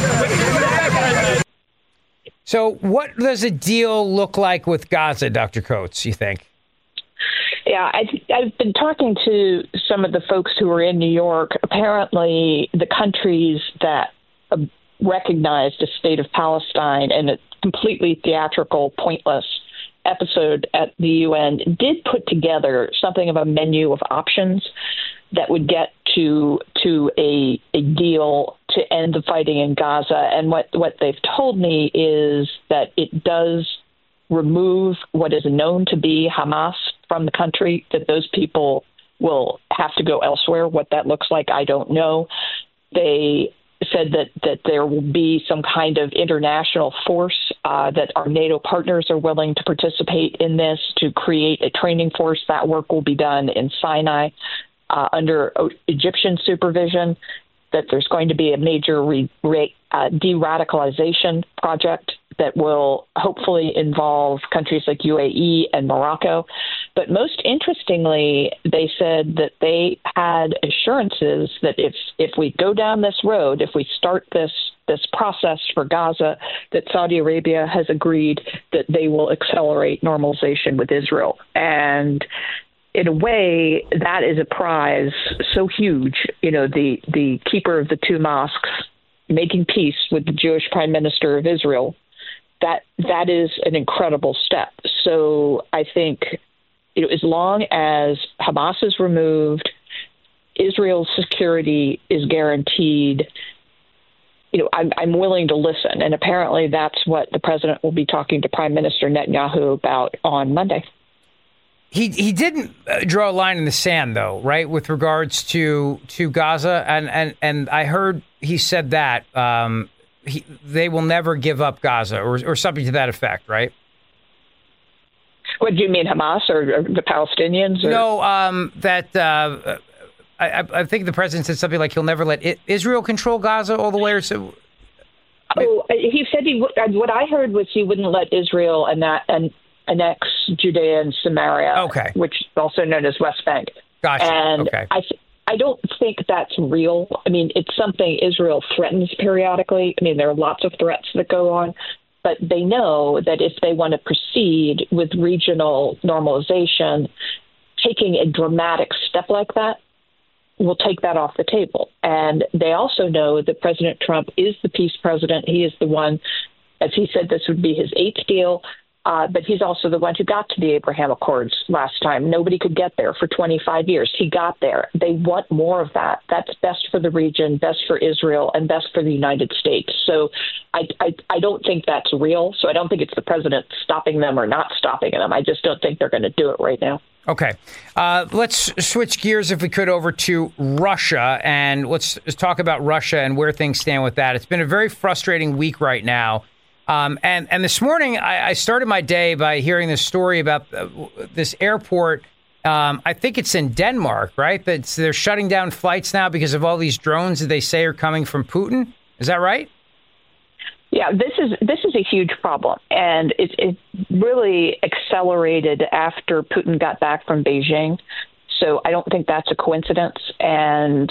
bad. So, what does a deal look like with Gaza, Doctor Coates? You think? Yeah, I, I've been talking to some of the folks who are in New York. Apparently, the countries that uh, recognized a state of Palestine and a completely theatrical, pointless episode at the U N did put together something of a menu of options that would get to to a, a deal to end the fighting in Gaza. And what, what they've told me is that it does remove what is known to be Hamas from the country, that those people will have to go elsewhere. What that looks like, I don't know. They said that, that there will be some kind of international force, uh, that our NATO partners are willing to participate in this to create a training force. That work will be done in Sinai uh, under Egyptian supervision, that there's going to be a major re, re, uh, de-radicalization project that will hopefully involve countries like U A E and Morocco. But most interestingly, they said that they had assurances that if if we go down this road, if we start this this process for Gaza, that Saudi Arabia has agreed that they will accelerate normalization with Israel. And in a way, that is a prize so huge. You know, the, the keeper of the two mosques making peace with the Jewish prime minister of Israel, that that is an incredible step. So I think, you know, as long as Hamas is removed, Israel's security is guaranteed, you know, I'm, I'm willing to listen. And apparently that's what the president will be talking to Prime Minister Netanyahu about on Monday. He he didn't draw a line in the sand, though, right, with regards to to Gaza. And, and, and I heard he said that um, he, they will never give up Gaza or, or something to that effect, right? What do you mean, Hamas or, or the Palestinians? Or? No, um, that uh, I, I think the president said something like he'll never let it, Israel control Gaza all the way. Or so. Oh, he said he. What I heard was he wouldn't let Israel and that and. annex Judea and Samaria, okay. which is also known as West Bank. Gotcha. And okay. I, th- I don't think that's real. I mean, it's something Israel threatens periodically. I mean, there are lots of threats that go on, but they know that if they want to proceed with regional normalization, taking a dramatic step like that will take that off the table. And they also know that President Trump is the peace president. He is the one, as he said, this would be his eighth deal. Uh, but he's also the one who got to the Abraham Accords last time. Nobody could get there for twenty-five years. He got there. They want more of that. That's best for the region, best for Israel, and best for the United States. So I, I, I don't think that's real. So I don't think it's the president stopping them or not stopping them. I just don't think they're going to do it right now. Okay. Uh, let's switch gears, if we could, over to Russia. And let's, let's talk about Russia and where things stand with that. It's been a very frustrating week right now. Um, and, and this morning, I, I started my day by hearing this story about uh, this airport. Um, I think it's in Denmark, right? That they're shutting down flights now because of all these drones that they say are coming from Putin. Is that right? Yeah, this is this is a huge problem, and it, it really accelerated after Putin got back from Beijing. So I don't think that's a coincidence. And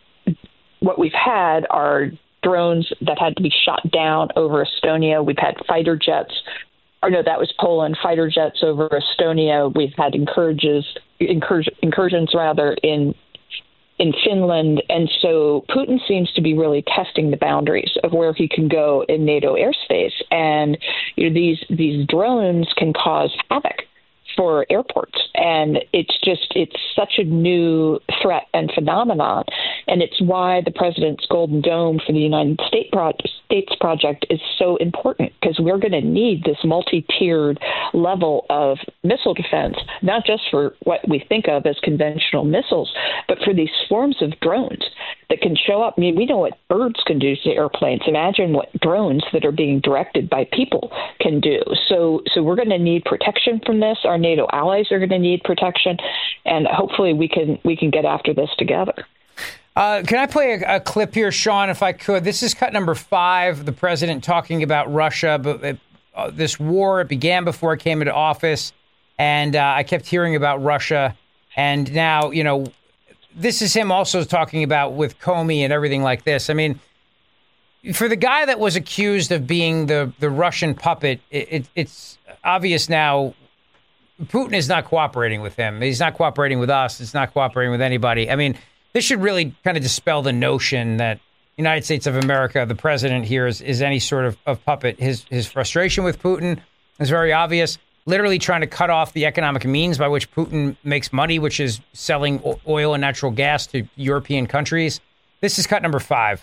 what we've had are drones that had to be shot down over Estonia. We've had fighter jets, or no, that was Poland, fighter jets over Estonia. We've had incursions, incurs, incursions rather, in in Finland. And so Putin seems to be really testing the boundaries of where he can go in NATO airspace. And you know, these these drones can cause havoc for airports. And it's just, it's such a new threat and phenomenon. And it's why the president's Golden Dome for the United States project is so important, because we're going to need this multi-tiered level of missile defense, not just for what we think of as conventional missiles, but for these swarms of drones that can show up. I mean, we know what birds can do to airplanes. Imagine what drones that are being directed by people can do. So, so we're going to need protection from this. Our NATO allies are going to need protection, and hopefully we can we can get after this together. Uh, can I play a, a clip here, Sean, if I could? This is cut number five, the president talking about Russia, but it, uh, this war, it began before I came into office, and uh, I kept hearing about Russia, and now, you know, this is him also talking about with Comey and everything like this. I mean, for the guy that was accused of being the, the Russian puppet, it, it, it's obvious now Putin is not cooperating with him. He's not cooperating with us. It's not cooperating with anybody. I mean, this should really kind of dispel the notion that United States of America, the president here, is, is any sort of, of puppet. His his frustration with Putin is very obvious. Literally trying to cut off the economic means by which Putin makes money, which is selling oil and natural gas to European countries. This is cut number five.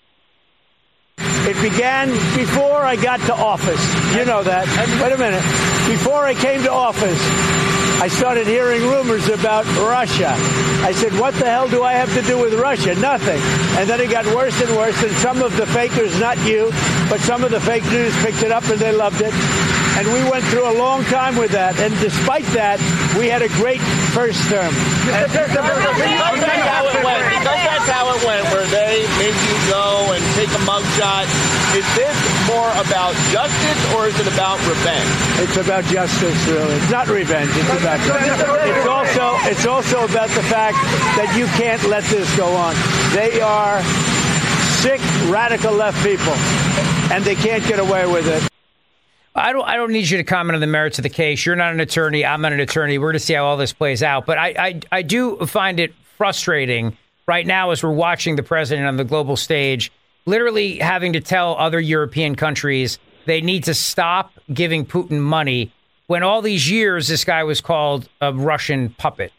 It began before I got to office. You know that. Wait a minute. Before I came to office, I started hearing rumors about Russia. I said, what the hell do I have to do with Russia? Nothing. And then it got worse and worse, and some of the fakers, not you, but some of the fake news picked it up and they loved it. And we went through a long time with that. And despite that, we had a great first term. And because that's how it went, because that's how it went, where they made you go and take a mugshot. Is this more about justice or is it about revenge? It's about justice, really. It's not revenge. It's about justice. It's also, it's also about the fact that you can't let this go on. They are sick, radical left people, and they can't get away with it. I don't I don't need you to comment on the merits of the case. You're not an attorney. I'm not an attorney. We're going to see how all this plays out. But I, I, I do find it frustrating right now as we're watching the president on the global stage literally having to tell other European countries they need to stop giving Putin money when all these years this guy was called a Russian puppet.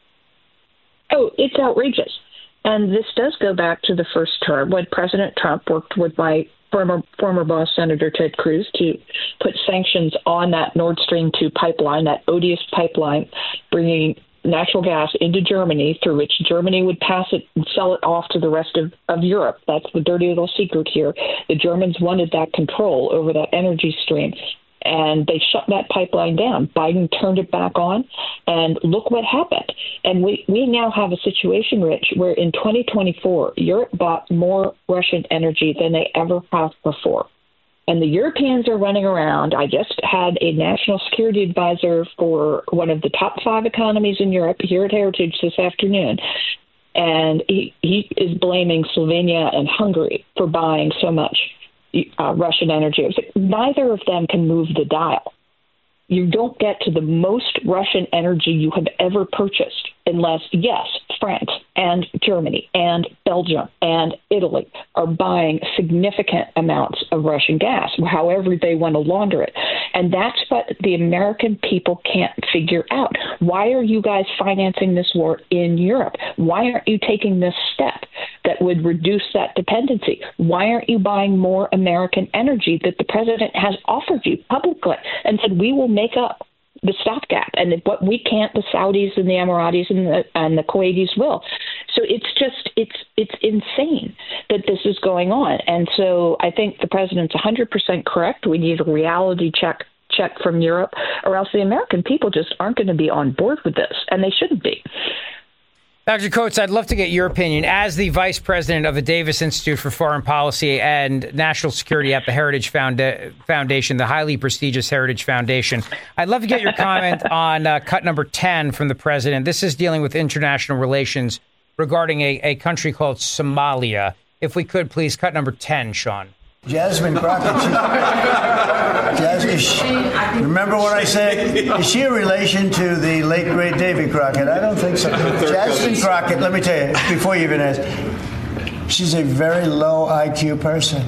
Oh, it's outrageous. And this does go back to the first term when President Trump worked with my former former boss, Senator Ted Cruz, to put sanctions on that Nord Stream two pipeline, that odious pipeline, bringing natural gas into Germany, through which Germany would pass it and sell it off to the rest of, of Europe. That's the dirty little secret here. The Germans wanted that control over that energy stream, and they shut that pipeline down. Biden turned it back on, and look what happened. And we, we now have a situation, Rich, where in twenty twenty-four, Europe bought more Russian energy than they ever have before. And the Europeans are running around. I just had a national security advisor for one of the top five economies in Europe here at Heritage this afternoon. And he, he is blaming Slovenia and Hungary for buying so much uh, Russian energy. I was like, neither of them can move the dial. You don't get to the most Russian energy you have ever purchased unless, yes, France and Germany and Belgium and Italy are buying significant amounts of Russian gas, however they want to launder it. And that's what the American people can't figure out. Why are you guys financing this war in Europe? Why aren't you taking this step that would reduce that dependency? Why aren't you buying more American energy that the president has offered you publicly and said, we will make up the stopgap, and what we can't, the Saudis and the Emiratis and the, and the Kuwaitis will. So it's just, it's it's insane that this is going on. And so I think the president's one hundred percent correct. We need a reality check check from Europe, or else the American people just aren't going to be on board with this, and they shouldn't be. Doctor Coates, I'd love to get your opinion as the vice president of the Davis Institute for Foreign Policy and National Security at the Heritage Founda- Foundation, the highly prestigious Heritage Foundation. I'd love to get your comment on uh, cut number ten from the president. This is dealing with international relations regarding a, a country called Somalia. If we could, please, cut number ten, Sean. Jasmine Crockett. She, Jasmine, is she, remember what I said? Is she a relation to the late, great Davy Crockett? I don't think so. Jasmine Crockett, let me tell you, before you even ask, she's a very low I Q person.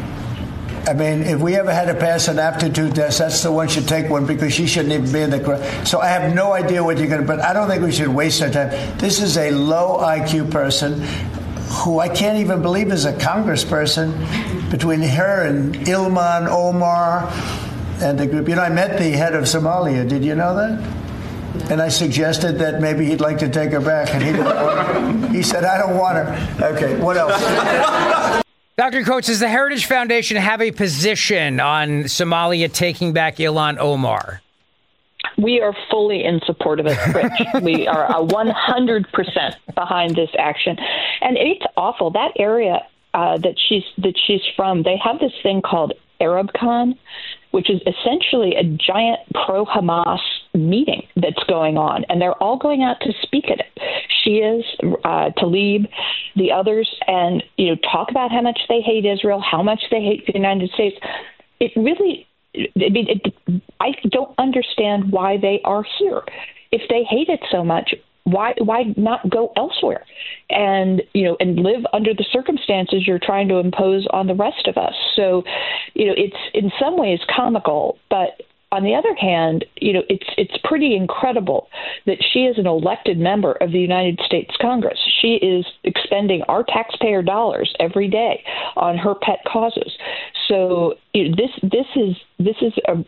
I mean, if we ever had to pass an aptitude test, that's the one should take one, because she shouldn't even be in the crowd. So I have no idea what you're going to, but I don't think we should waste our time. This is a low I Q person who I can't even believe is a congressperson, between her and Ilhan Omar and the group. You know, I met the head of Somalia. Did you know that? And I suggested that maybe he'd like to take her back, and he didn't want her. He said, I don't want her. Okay, what else? Doctor Coates, does the Heritage Foundation have a position on Somalia taking back Ilhan Omar? We are fully in support of it, Rich. We are one hundred percent behind this action. And it's awful. That area uh, that she's that she's from, they have this thing called ArabCon, which is essentially a giant pro-Hamas meeting that's going on, and they're all going out to speak at it. She is, uh, Tlaib, the others, and you know, talk about how much they hate Israel, how much they hate the United States. It really, I mean, it, I don't understand why they are here. If they hate it so much, why why not go elsewhere and you know and live under the circumstances you're trying to impose on the rest of us? So, you know, it's in some ways comical, but on the other hand, you know, it's it's pretty incredible that she is an elected member of the United States Congress. She is expending our taxpayer dollars every day on her pet causes. So, you know, this this is this is a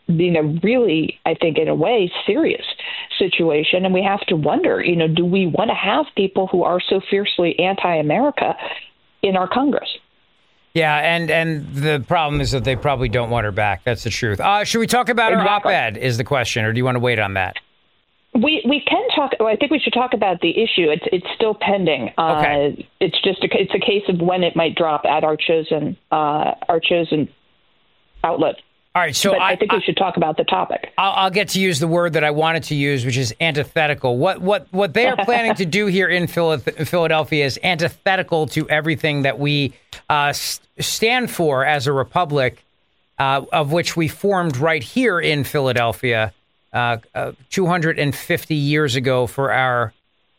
you know, really, I think, in a way, serious situation. And we have to wonder, you know, do we want to have people who are so fiercely anti-America in our Congress? Yeah, and, and the problem is that they probably don't want her back. That's the truth. Uh, should we talk about Exactly. her op-ed is the question, or do you want to wait on that? We we can talk. Well, I think we should talk about the issue. It's it's still pending. Okay. Uh, it's just a, it's a case of when it might drop at our chosen uh, our chosen outlet. All right, so but I, I think we should talk about the topic. I'll, I'll get to use the word that I wanted to use, which is antithetical. What what what they are planning to do here in Philadelphia is antithetical to everything that we uh, stand for as a republic, uh, of which we formed right here in Philadelphia uh, uh, two hundred fifty years ago for our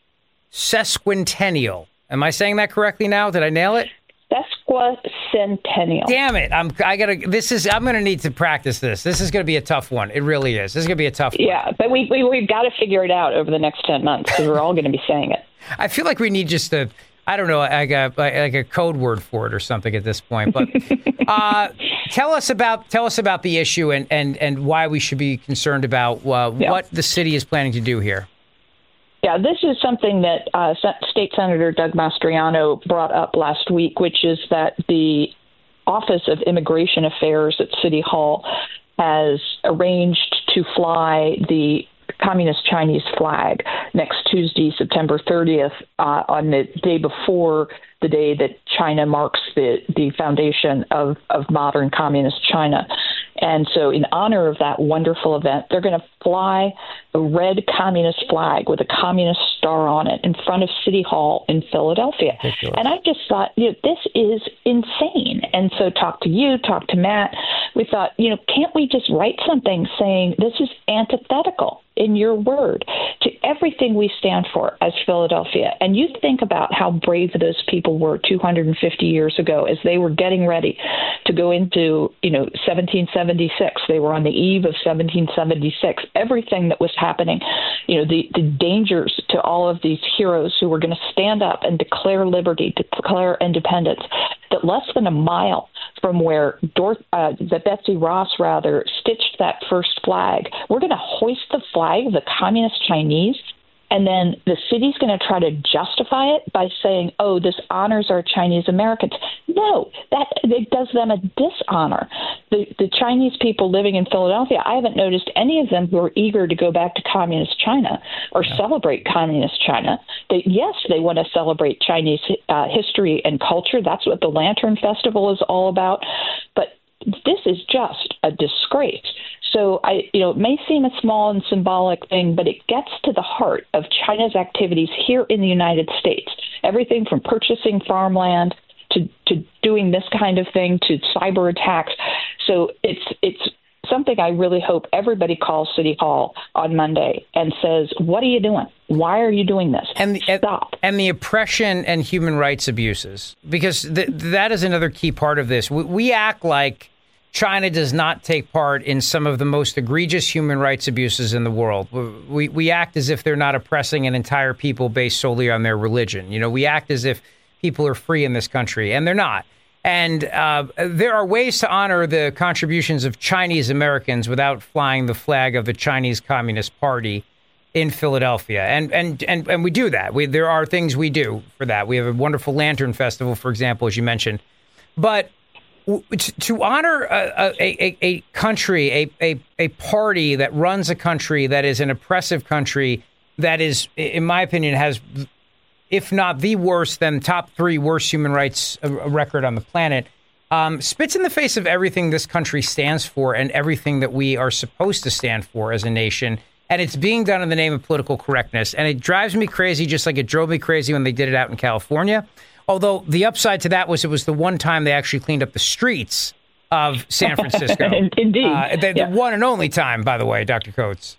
sesquicentennial. Am I saying that correctly now? Did I nail it? Sesquicentennial. Damn it! I'm. I gotta. This is. I'm gonna need to practice this. This is gonna be a tough one. It really is. This is gonna be a tough one. Yeah, but we, we we've got to figure it out over the next ten months because we're all going to be saying it. I feel like we need just a. I don't know, like a like a code word for it or something at this point. But uh, tell us about tell us about the issue and and and why we should be concerned about uh, Yeah. what the city is planning to do here. Yeah, this is something that uh, State Senator Doug Mastriano brought up last week, which is that the Office of Immigration Affairs at City Hall has arranged to fly the Communist Chinese flag next Tuesday, September thirtieth, uh, on the day before the day that China marks the, the foundation of, of modern communist China. And so in honor of that wonderful event, they're going to fly a red communist flag with a communist star on it in front of City Hall in Philadelphia. Ridiculous. And I just thought, you know, this is insane. And so talk to you, talk to Matt. We thought, you know, can't we just write something saying this is antithetical in your word to everything we stand for as Philadelphia? And you think about how brave those people were two hundred fifty years ago as they were getting ready to go into, you know, seventeen seventy-six. They were on the eve of seventeen seventy-six. Everything that was happening, you know, the, the dangers to all of these heroes who were going to stand up and declare liberty, declare independence, that less than a mile from where Dor- uh, that Betsy Ross, rather, stitched that first flag, we're going to hoist the flag of the Communist Chinese, and then the city's going to try to justify it by saying, oh, this honors our Chinese Americans. No, that it does them a dishonor. The, the Chinese people living in Philadelphia, I haven't noticed any of them who are eager to go back to communist China or yeah. celebrate communist China. They, yes, they want to celebrate Chinese uh, history and culture. That's what the Lantern Festival is all about. But this is just a disgrace. So I, you know, it may seem a small and symbolic thing, but it gets to the heart of China's activities here in the United States. Everything from purchasing farmland to, to doing this kind of thing to cyber attacks. So it's it's something I really hope everybody calls City Hall on Monday and says, what are you doing? Why are you doing this? And the, Stop. And the oppression and human rights abuses, because th- that is another key part of this. We, we act like China does not take part in some of the most egregious human rights abuses in the world. We we act as if they're not oppressing an entire people based solely on their religion. You know, we act as if people are free in this country, and they're not. And uh, there are ways to honor the contributions of Chinese Americans without flying the flag of the Chinese Communist Party in Philadelphia. And and and, and we do that. We, there are things we do for that. We have a wonderful Lantern Festival, for example, as you mentioned. But to honor a, a, a country, a, a, a party that runs a country that is an oppressive country that is, in my opinion, has, if not the worst, then top three worst human rights record on the planet, um, spits in the face of everything this country stands for and everything that we are supposed to stand for as a nation. And it's being done in the name of political correctness. And it drives me crazy, just like it drove me crazy when they did it out in California. Although the upside to that was it was the one time they actually cleaned up the streets of San Francisco. Indeed. Uh, the, yeah. the one and only time, by the way, Doctor Coates.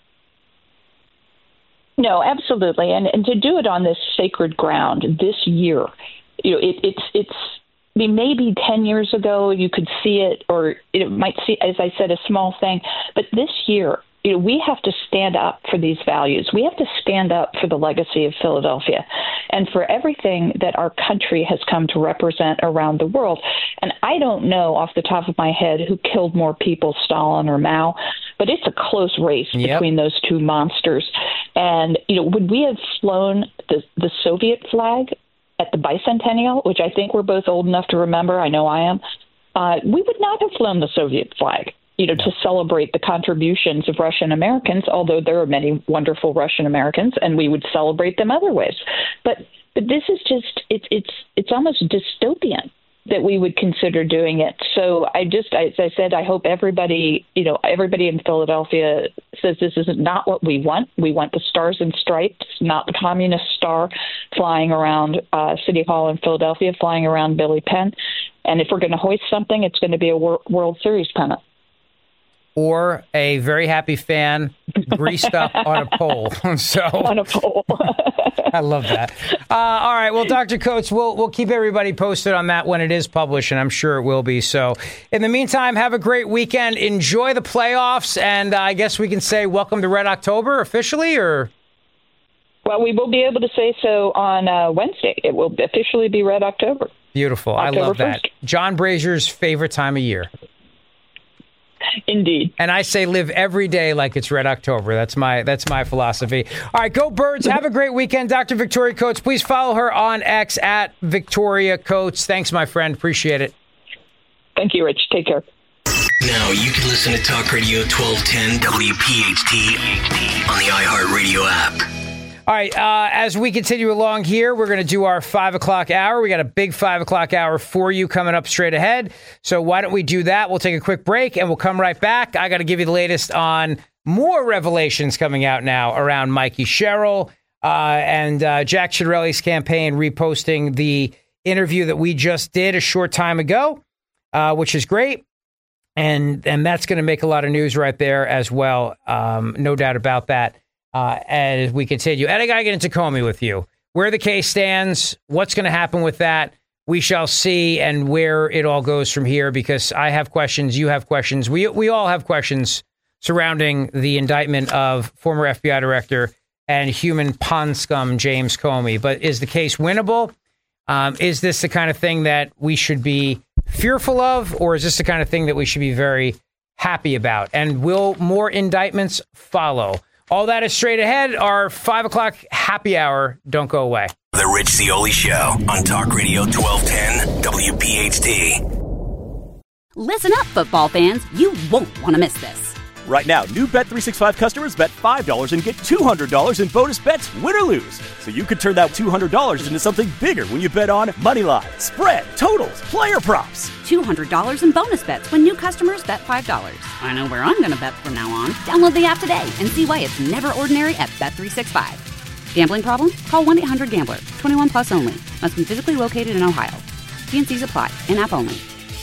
No, absolutely. And and to do it on this sacred ground this year, you know, it, it's, it's, I mean, maybe ten years ago you could see it, or it might see, as I said, a small thing. But this year, you know, we have to stand up for these values. We have to stand up for the legacy of Philadelphia and for everything that our country has come to represent around the world. And I don't know off the top of my head who killed more people, Stalin or Mao, but it's a close race Yep. between those two monsters. And, you know, would we have flown the, the Soviet flag at the bicentennial, which I think we're both old enough to remember, I know I am, uh, we would not have flown the Soviet flag, you know, to celebrate the contributions of Russian Americans, although there are many wonderful Russian Americans, and we would celebrate them other ways. But but this is just, it's it's it's almost dystopian that we would consider doing it. So I just, as I said, I hope everybody, you know, everybody in Philadelphia says this is not what we want. We want the Stars and Stripes, not the communist star flying around uh, City Hall in Philadelphia, flying around Billy Penn. And if we're going to hoist something, it's going to be a Wor- World Series pennant. Or a very happy fan greased up on a pole. So on a pole. I love that. Uh, all right. Well, Doctor Coates, we'll we'll keep everybody posted on that when it is published, and I'm sure it will be. So in the meantime, have a great weekend. Enjoy the playoffs, and uh, I guess we can say welcome to Red October officially, or? Well, we will be able to say so on uh, Wednesday. It will officially be Red October. Beautiful. October I love that. first. John Brazier's favorite time of year. Indeed. And I say live every day like it's Red October. That's my that's my philosophy. All right, go Birds. Have a great weekend. Doctor Victoria Coates, please follow her on X at Victoria Coates. Thanks, my friend. Appreciate it. Thank you, Rich. Take care. Now you can listen to Talk Radio twelve ten W P H T on the iHeartRadio app. All right, uh, as we continue along here, we're going to do our five o'clock hour. We got a big five o'clock hour for you coming up straight ahead. So why don't we do that? We'll take a quick break and we'll come right back. I got to give you the latest on more revelations coming out now around Mikey Sherrill uh, and uh, Jack Ciattarelli's campaign reposting the interview that we just did a short time ago, uh, which is great. And, and that's going to make a lot of news right there as well. Um, no doubt about that. Uh, as we continue. And I got to get into Comey with you. Where the case stands, what's going to happen with that, we shall see, and where it all goes from here, because I have questions, you have questions, we we all have questions surrounding the indictment of former F B I director and human pond scum James Comey. But is the case winnable? Um, is this the kind of thing that we should be fearful of, or is this the kind of thing that we should be very happy about? And will more indictments follow? All that is straight ahead. Our five o'clock happy hour. Don't go away. The Rich Zeoli Show on Talk Radio twelve ten W P H T. Listen up, football fans. You won't want to miss this. Right now, new Bet three sixty-five customers bet five dollars and get two hundred dollars in bonus bets, win or lose. So you could turn that two hundred dollars into something bigger when you bet on money line, spread, totals, player props. two hundred dollars in bonus bets when new customers bet five dollars. I know where I'm going to bet from now on. Download the app today and see why it's never ordinary at Bet three sixty-five. Gambling problem? Call one eight hundred gambler. twenty-one plus only. Must be physically located in Ohio. T and C's apply. In-app only.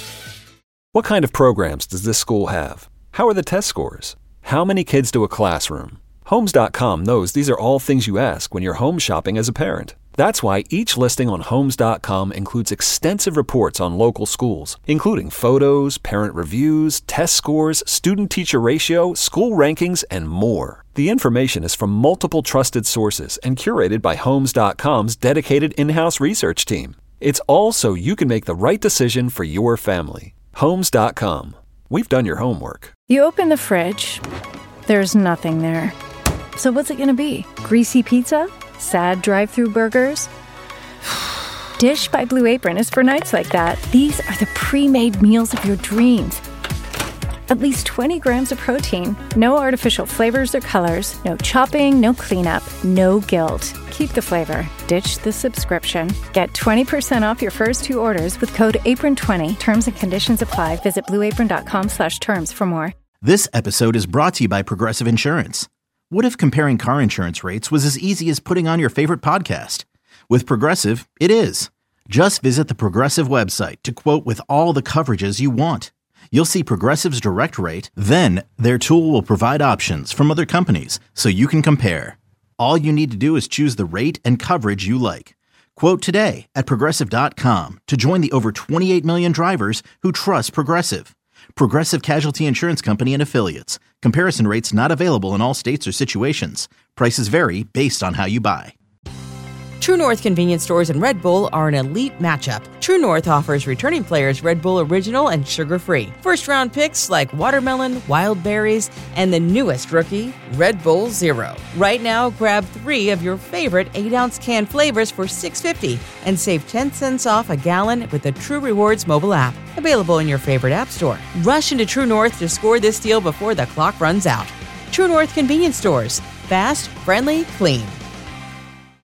What kind of programs does this school have? How are the test scores? How many kids do a classroom? Homes dot com knows these are all things you ask when you're home shopping as a parent. That's why each listing on Homes dot com includes extensive reports on local schools, including photos, parent reviews, test scores, student-teacher ratio, school rankings, and more. The information is from multiple trusted sources and curated by Homes dot com's dedicated in-house research team. It's all so you can make the right decision for your family. Homes dot com. We've done your homework. You open the fridge, there's nothing there. So what's it gonna be? Greasy pizza? Sad drive-through burgers? Dish by Blue Apron is for nights like that. These are the pre-made meals of your dreams. At least twenty grams of protein, no artificial flavors or colors, no chopping, no cleanup, no guilt. Keep the flavor. Ditch the subscription. Get twenty percent off your first two orders with code apron twenty. Terms and conditions apply. Visit blue apron dot com slash terms for more. This episode is brought to you by Progressive Insurance. What if comparing car insurance rates was as easy as putting on your favorite podcast? With Progressive, it is. Just visit the Progressive website to quote with all the coverages you want. You'll see Progressive's direct rate, then their tool will provide options from other companies so you can compare. All you need to do is choose the rate and coverage you like. Quote today at Progressive dot com to join the over twenty-eight million drivers who trust Progressive. Progressive Casualty Insurance Company and Affiliates. Comparison rates not available in all states or situations. Prices vary based on how you buy. True North convenience stores and Red Bull are an elite matchup. True North offers returning players Red Bull Original and sugar-free. First-round picks like watermelon, wild berries, and the newest rookie, Red Bull Zero. Right now, grab three of your favorite eight-ounce can flavors for six dollars and fifty cents and save ten cents off a gallon with the True Rewards mobile app. Available in your favorite app store. Rush into True North to score this deal before the clock runs out. True North convenience stores. Fast, friendly, clean.